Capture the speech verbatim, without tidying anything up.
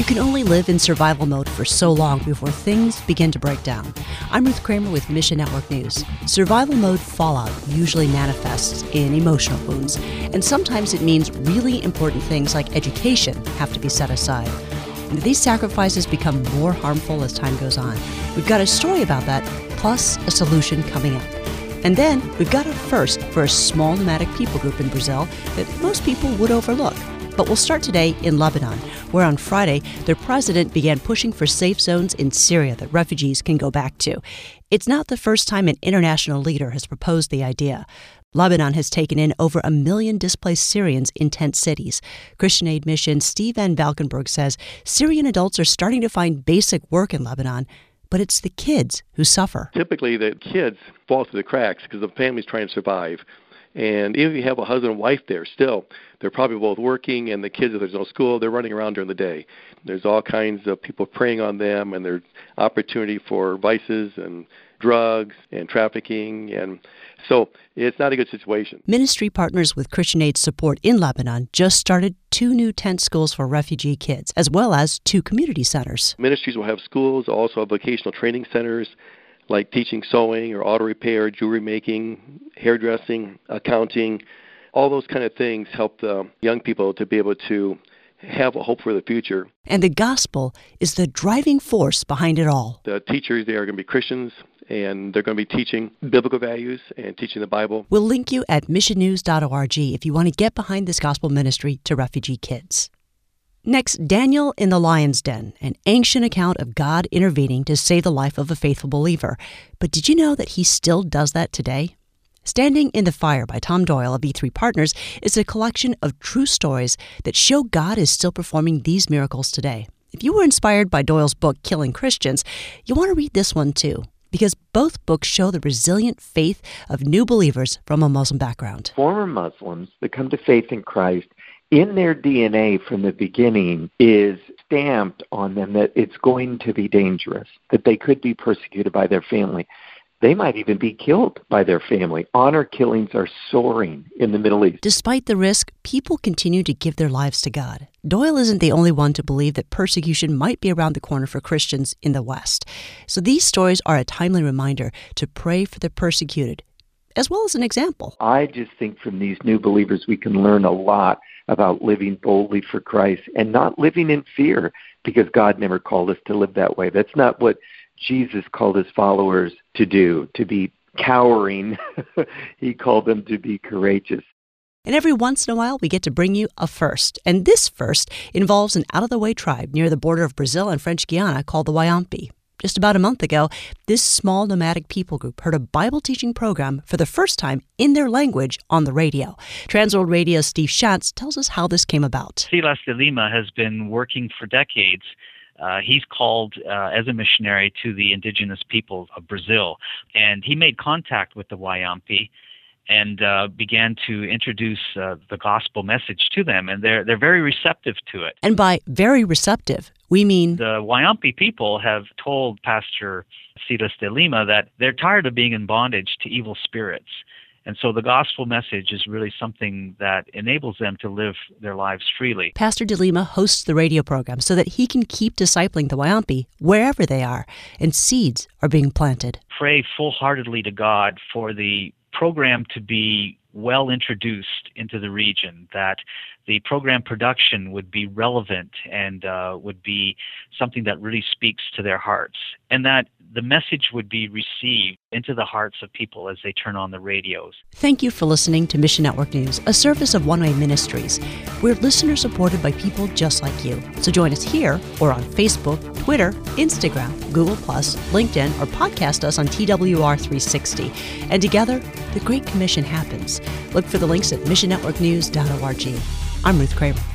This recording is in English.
You can only live in survival mode for so long before things begin to break down. I'm Ruth Kramer with Mission Network News. Survival mode fallout usually manifests in emotional wounds, and sometimes it means really important things like education have to be set aside. And these sacrifices become more harmful as time goes on. We've got a story about that, plus a solution coming up. And then we've got a first for a small nomadic people group in Brazil that most people would overlook. But we'll start today in Lebanon, where on Friday, their president began pushing for safe zones in Syria that refugees can go back to. It's not the first time an international leader has proposed the idea. Lebanon has taken in over a million displaced Syrians in tent cities. Christian Aid Mission Steve Van Valkenburg says Syrian adults are starting to find basic work in Lebanon, but it's the kids who suffer. Typically, the kids fall through the cracks because the family's trying to survive. And even if you have a husband and wife there, still, they're probably both working, and the kids, if there's no school, they're running around during the day. There's all kinds of people preying on them, and there's opportunity for vices and drugs and trafficking, and so it's not a good situation. Ministry partners with Christian Aid Support in Lebanon just started two new tent schools for refugee kids, as well as two community centers. Ministries will have schools, also have vocational training centers, like teaching sewing or auto repair, jewelry making, hairdressing, accounting. All those kind of things help the young people to be able to have a hope for the future. And the gospel is the driving force behind it all. The teachers there are going to be Christians, and they're going to be teaching biblical values and teaching the Bible. We'll link you at mission news dot org if you want to get behind this gospel ministry to refugee kids. Next, Daniel in the Lion's Den, an ancient account of God intervening to save the life of a faithful believer. But did you know that he still does that today? Standing in the Fire by Tom Doyle of E three Partners is a collection of true stories that show God is still performing these miracles today. If you were inspired by Doyle's book, Killing Christians, you'll want to read this one too, because both books show the resilient faith of new believers from a Muslim background. Former Muslims that come to faith in Christ, in their D N A from the beginning is stamped on them that it's going to be dangerous, that they could be persecuted by their family. They might even be killed by their family. Honor killings are soaring in the Middle East. Despite the risk, people continue to give their lives to God. Doyle isn't the only one to believe that persecution might be around the corner for Christians in the West. So these stories are a timely reminder to pray for the persecuted, as well as an example. I just think from these new believers we can learn a lot about living boldly for Christ and not living in fear, because God never called us to live that way. That's not what Jesus called his followers to do, to be cowering. He called them to be courageous. And every once in a while, we get to bring you a first. And this first involves an out-of-the-way tribe near the border of Brazil and French Guiana called the Wayampi. Just about a month ago, this small nomadic people group heard a Bible teaching program for the first time in their language on the radio. Transworld Radio's Steve Schatz tells us how this came about. Silas de Lima has been working for decades. Uh, he's called uh, as a missionary to the indigenous peoples of Brazil, and he made contact with the Wayampi and uh, began to introduce uh, the gospel message to them, and they're they're very receptive to it. And by very receptive, we mean the Wayampi people have told Pastor Silas de Lima that they're tired of being in bondage to evil spirits. And so the gospel message is really something that enables them to live their lives freely. Pastor de Lima hosts the radio program so that he can keep discipling the Wayampi wherever they are, and seeds are being planted. Pray full-heartedly to God for the program to be well introduced into the region, that the program production would be relevant and uh, would be something that really speaks to their hearts, and that the message would be received into the hearts of people as they turn on the radios. Thank you for listening to Mission Network News, a service of One Way Ministries. We're listener supported by people just like you. So join us here or on Facebook, Twitter, Instagram, Google plus, LinkedIn, or podcast us on T W R three sixty. And together, the Great Commission happens. Look for the links at mission network news dot org. I'm Ruth Kramer.